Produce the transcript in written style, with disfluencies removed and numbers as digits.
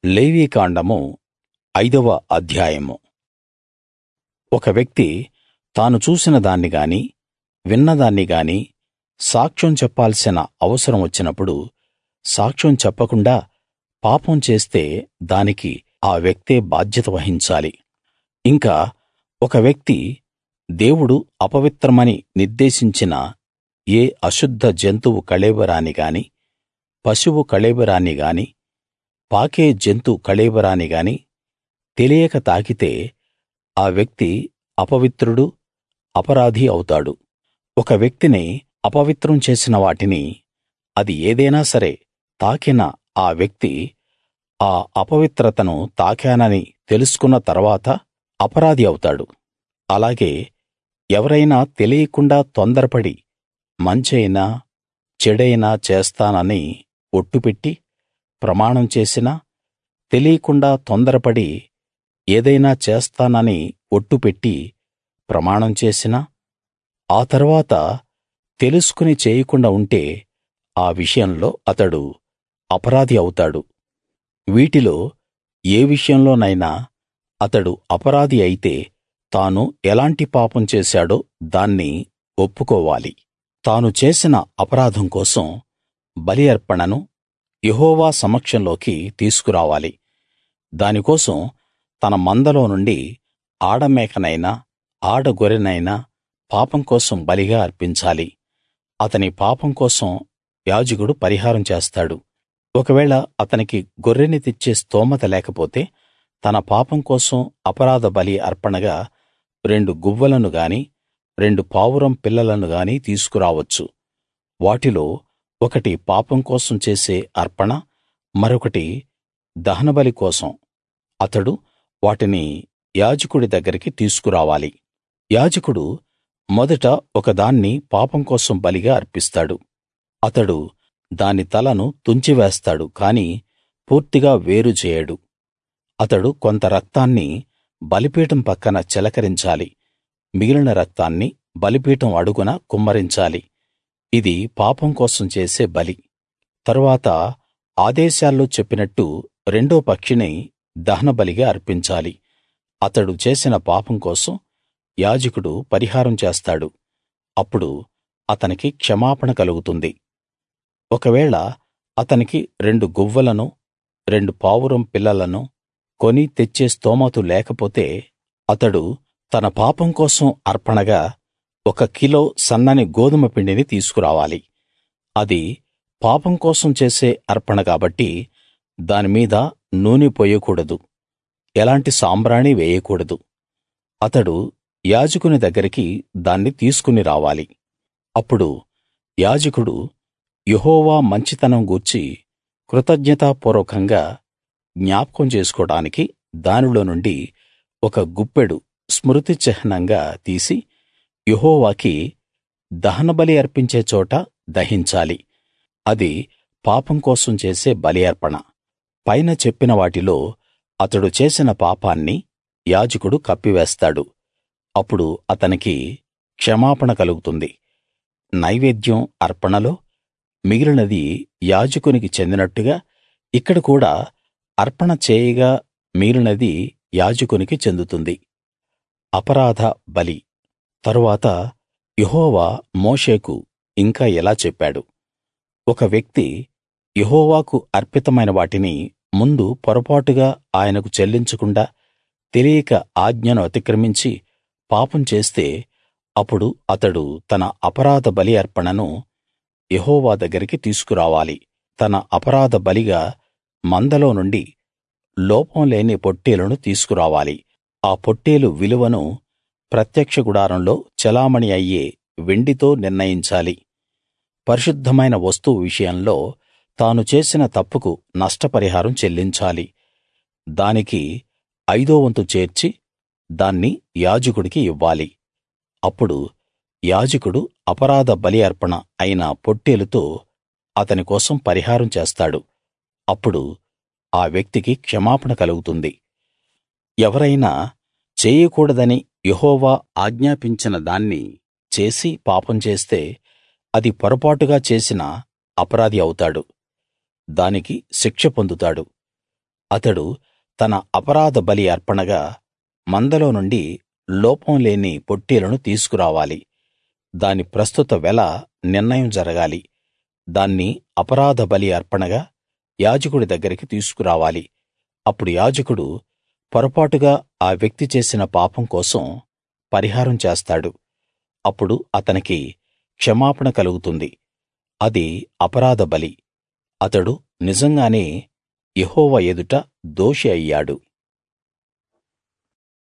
లేవీకాండము 5వ అధ్యాయము. ఒక వ్యక్తి తాను చూసిన దాన్ని గాని విన్నదాన్ని గాని సాక్ష్యం చెప్పాల్సిన అవసరం వచ్చినప్పుడు సాక్ష్యం చెప్పకుండా పాపం చేస్తే దానికి ఆ వ్యక్తే బాధ్యత వహించాలి. ఇంకా ఒక వ్యక్తి దేవుడు అపవిత్రమని నిర్దేశించిన ఏ అశుద్ధ జంతువు కళేబరాన్ని గాని, పశువు కళేబరాన్ని గాని, పాకే జంతు కళేబరాన్ని గాని తెలియక తాకితే ఆ వ్యక్తి అపవిత్రుడు, అపరాధి అవుతాడు. ఒక వ్యక్తిని అపవిత్రం చేసిన వాటిని, అది ఏదైనా సరే, తాకిన ఆ వ్యక్తి ఆ అపవిత్రతను తాకానని తెలుసుకున్న తర్వాత అపరాధి అవుతాడు. అలాగే ఎవరైనా తెలియకుండా తొందరపడి మంచైనా చెడైనా చేస్తానని ఒట్టుపెట్టి ప్రమాణం చేసినా, తెలియకుండా తొందరపడి ఏదైనా చేస్తానని ఒట్టుపెట్టి ప్రమాణం చేసినా, ఆ తరువాత తెలుసుకుని చేయకుండా ఉంటే ఆ విషయంలో అతడు అపరాధి అవుతాడు. వీటిలో ఏ విషయంలోనైనా అతడు అపరాధి అయితే తాను ఎలాంటి పాపం చేశాడో దాన్ని ఒప్పుకోవాలి. తాను చేసిన అపరాధం కోసం బలి అర్పణను యెహోవా సమక్షంలోకి తీసుకురావాలి. దానికోసం తన మందలో నుండి ఆడమేకనైనా ఆడగొర్రెనైనా పాపం కోసం బలిగా అర్పించాలి. అతని పాపం కోసం యాజకుడు పరిహారం చేస్తాడు. ఒకవేళ అతనికి గొర్రెని తెచ్చే స్తోమత లేకపోతే తన పాపం కోసం అపరాధ బలి అర్పణగా 2 గువ్వలను గాని 2 పావురం పిల్లలను గాని తీసుకురావచ్చు. వాటిలో ఒకటి పాపం కోసం చేసే అర్పణ, మరొకటి దహనబలి కోసం. అతడు వాటిని యాజకుడి దగ్గరికి తీసుకురావాలి. యాజకుడు మొదట ఒకదాన్ని పాపం కోసం బలిగా అర్పిస్తాడు. అతడు దాని తలను తుంచివేస్తాడు కాని పూర్తిగా వేరు చేయడు. అతడు కొంత రక్తాన్ని బలిపీఠం పక్కన చిలకరించాలి. మిగిలిన రక్తాన్ని బలిపీఠం అడుగున కుమ్మరించాలి. ఇది పాపం కోసం చేసే బలి. తరువాత ఆదేశాల్లో చెప్పినట్టు రెండో పక్షిని దహనబలిగా అర్పించాలి. అతడు చేసిన పాపం కోసం యాజకుడు పరిహారం చేస్తాడు. అప్పుడు అతనికి క్షమాపణ కలుగుతుంది. ఒకవేళ అతనికి 2 గువ్వలను 2 పావురం పిల్లలను కొని తెచ్చే స్తోమతు లేకపోతే అతడు తన పాపం కోసం అర్పణగా 1 కిలో సన్నని గోదుమ పిండిని తీసుకురావాలి. అది పాపం కోసం చేసే అర్పణ కాబట్టి దాని మీద నూనె పోయకూడదు, ఎలాంటి సాంబ్రాణి వేయకూడదు. అతడు యాజకుని దగ్గరికి దాన్ని తీసుకుని రావాలి. అప్పుడు యాజకుడు యెహోవా మంచితనం గూర్చి కృతజ్ఞతాపూర్వకంగా జ్ఞాపకం చేసుకోడానికి దానిలో నుండి 1 గుప్పెడు స్మృతి చిహ్నంగా తీసి యెహోవాకి దహనబలి అర్పించే చోట దహించాలి. అది పాపం కోసం చేసే బలి అర్పణ. పైన చెప్పిన వాటిలో అతడు చేసిన పాపాన్ని యాజకుడు కప్పివేస్తాడు. అప్పుడు అతనికి క్షమాపణ కలుగుతుంది. నైవేద్యం అర్పణలో మిగిలినది యాజకునికి చెందినట్టుగా ఇక్కడ కూడా అర్పణ చేయగా మిగిలినది యాజకునికి చెందుతుంది. అపరాధ బలి. తరువాత యెహోవా మోషేకు ఇంకా ఇలా చెప్పాడు. ఒక వ్యక్తి యెహోవాకు అర్పితమైన వాటిని ముందు పొరపాటుగా ఆయనకు చెల్లించకుండా తెలియక ఆజ్ఞను అతిక్రమించి పాపం చేస్తే అప్పుడు అతడు తన అపరాధ బలి అర్పణను యెహోవా దగ్గరికి తీసుకురావాలి. తన అపరాధ బలిగా మందలో నుండి లోపం లేని పొట్టేలును తీసుకురావాలి. ఆ పొట్టేలు విలువను ప్రత్యక్ష గుడారంలో చెలామణీ అయ్యే వెండితో నిర్ణయించాలి. పరిశుద్ధమైన వస్తువు విషయంలో తాను చేసిన తప్పుకు నష్టపరిహారం చెల్లించాలి. దానికి 5వ వంతు చేర్చి దాన్ని యాజకుడికి ఇవ్వాలి. అప్పుడు యాజకుడు అపరాధ బలి అర్పణ అయిన పొట్టేలుతో అతని కోసం పరిహారం చేస్తాడు. అప్పుడు ఆ వ్యక్తికి క్షమాపణ కలుగుతుంది. ఎవరైనా చేయకూడదని యెహోవా ఆజ్ఞాపించిన దాన్ని చేసి పాపం చేస్తే అది పొరపాటుగా చేసిన అపరాధి అవుతాడు. దానికి శిక్ష పొందుతాడు. అతడు తన అపరాధ బలి అర్పణగా మందలో నుండి లోపం లేని పొట్టేలును తీసుకురావాలి. దాని ప్రస్తుత వెల నిర్ణయం జరగాలి. దాన్ని అపరాధ బలి అర్పణగా యాజకుడి దగ్గరికి తీసుకురావాలి. అప్పుడు యాజకుడు పొరపాటుగా ఆ వ్యక్తి చేసిన పాపం కోసం పరిహారం చేస్తాడు. అప్పుడు అతనికి క్షమాపణ కలుగుతుంది. అది అపరాధ బలి. అతడు నిజంగానే యెహోవా ఎదుట దోషి అయ్యాడు.